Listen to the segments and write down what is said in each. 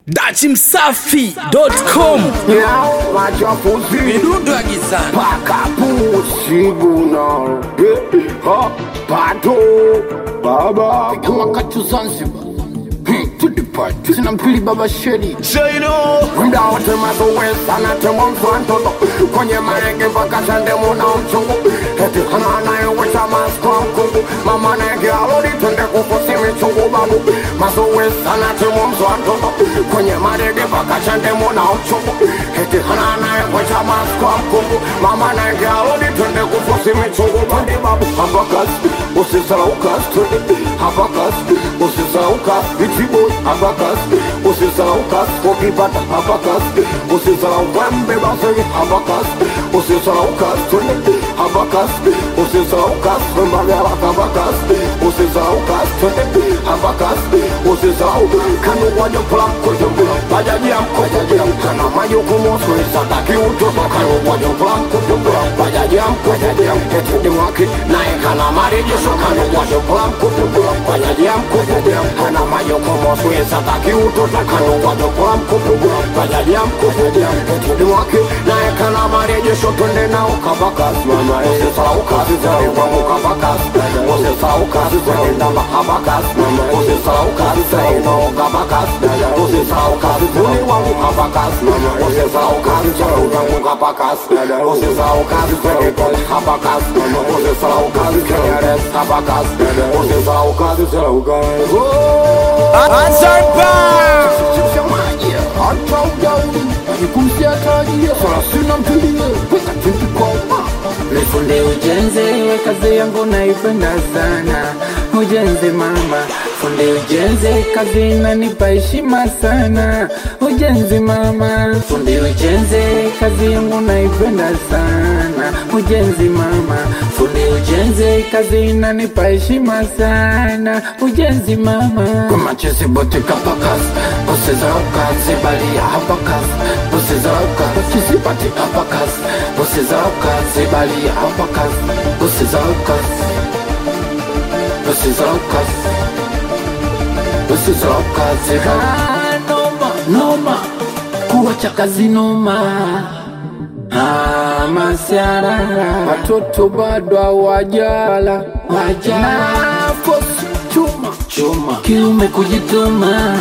Dachimsafi.com. Machafuzi Midundo ya gizani. Paka Pusiguna Pato Baba kama katu Zanzibar to the party sina mpili baba shedi Mda wote mazoezi anatema mfantoto kwenye marege mpaka sande muna mchungu eti hana anayewesha maskwa mkungu mama nege alodi twende kufusi michungu babu mazoezi anatema mfantoto kwenye marege mpaka sande muna mchungu eti hana anayewesha maskwa mkungu mama nege alodi twende kufusi michungu babu habakasi usisahau kasi twende habakasi usisahau kasi vitiboy habakasi usisahau kasi kokipata habakasi usisahau wembe basegi habakasi usisahau kasi twende habakasi usisahau kasi mbagala habakasi usisahau kasi twende habakasi usisahau kanu wajo plan kujumbu bajaji amkojaji kana mayo kumoso isataki utoto kanu wajo plan kujumbu bajaji amkojaji eti mwaki nae kana marejesho kanu wajo plan kujumbu bajaji amkojaji kana mayo kumoso isataki utoto kanu wajo plan kujumbu bajaji amkojaji eti mwaki nae kana marejesho twende nao kabakasi mama usisahau kasi zao wangu kabakasi usisahau kasi zao ndamba habakasi usisahau kasi zao nao kabakasi usisahau kasi zao wangu habakasi usisahau kasi zao wangu kabakasi usisahau kasi zao habakasi usisahau kasi zao habakasi usisahau kasi zao hata ujauri jikusia tajia sina mpili weka timpi kwa Nifunde ujenzi, kazi yangu naipenda sana. Ujenzi mama, funde ujenzi, kazi inanipa heshima sana. Ujenzi mama, funde ujenzi, kazi yangu naipenda sana. Ujenzi mama, funde ujenzi, kazi inanipa heshima sana. Ujenzi mama, kama chesi bote kapakas usizao kazi bali ya hapakas usizao kazi chesi bote kapakas usizao kazi bali ya hapakas usizao kazi usizao kazi usizao kazi noma, noma, kuwacha kazi noma. Masiarara, watoto bado hawajala nafosi chuma kiume kujituma.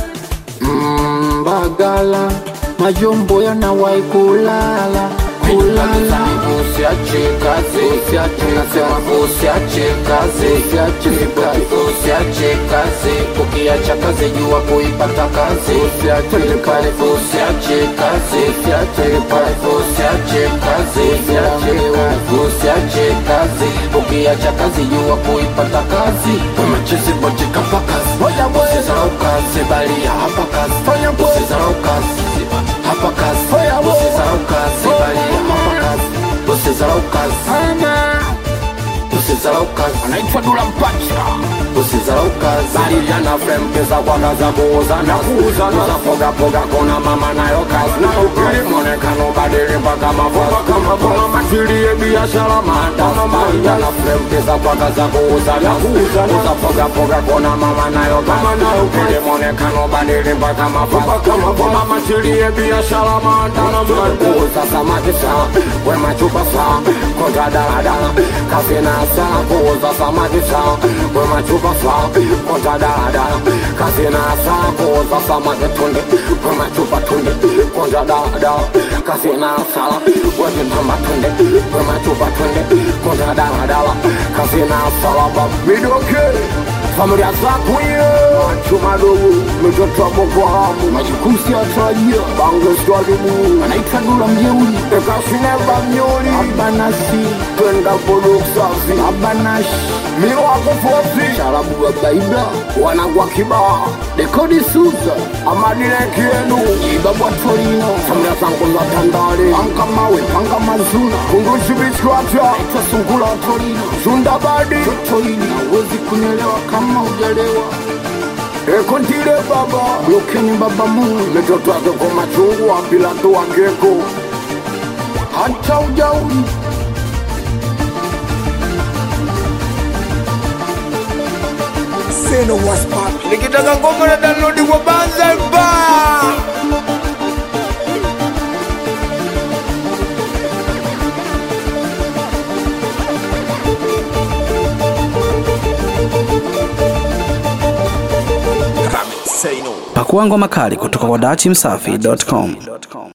Bagala majombo yanawai kulala Usiache kazi, nasema usiache kazi, usiache kazi, ukiacha kazi jua kuipata kazi. Usiache kazi, usiache kazi, usiache kazi, ukiacha kazi jua kuipata kazi. Machezi bote kapakas usizao kazi bali ya hapakas usizao kazi hapakas usizao kazi bali ya hapakas usizao kazi usizao kazi anaitwa Dula Mpacha usizao kazi bali jana frempesa kwa gaza kuuza na kuuza na poga poga kona mama nayo kazi na ukili mwonekano badili mpaka maboga kama boga matilie biashara maandana bali jana frempesa kwa gaza kuuza na kuuza na poga poga kona mama nayo ukili mwonekano badili mpaka maboga kama boga matilie biashara maandana bali kuuza samaki saa wema chupa saa kontra daladala kafe na saa kuuza samaki saa wema chupa saa kontra daladala kafe na saa kuuza samaki tunde wema chupa tunde kontra daladala kafe na saa wema tamba tunde wema chupa tunde kontra daladala kafe na saa midoke familia zako ye chuma dogo mtoto wa Boko Haram majikusi ya tajia bango swalimu anaitwa Dula mjeuri ekashine bamnyoli abanasi twenda produksasi abanashi miro wako fosi sharabu wa baida wanagwa kibaa dekodi suza amadile kienu ibabwa torino familia zangu za tandale panga mawe panga mazuna kundushi bichwata ita sungula torino shundabadi torino uwezi kunyelewa kama ujalewa ekontile baba blokeni baba mungu mitoto wake kwa machungu wa pilato wa geko hata ujauri Nikitaka ngoma na download kwa Banza Bar. Pakua ngoma kali kutoka kwa dachimsafi.com.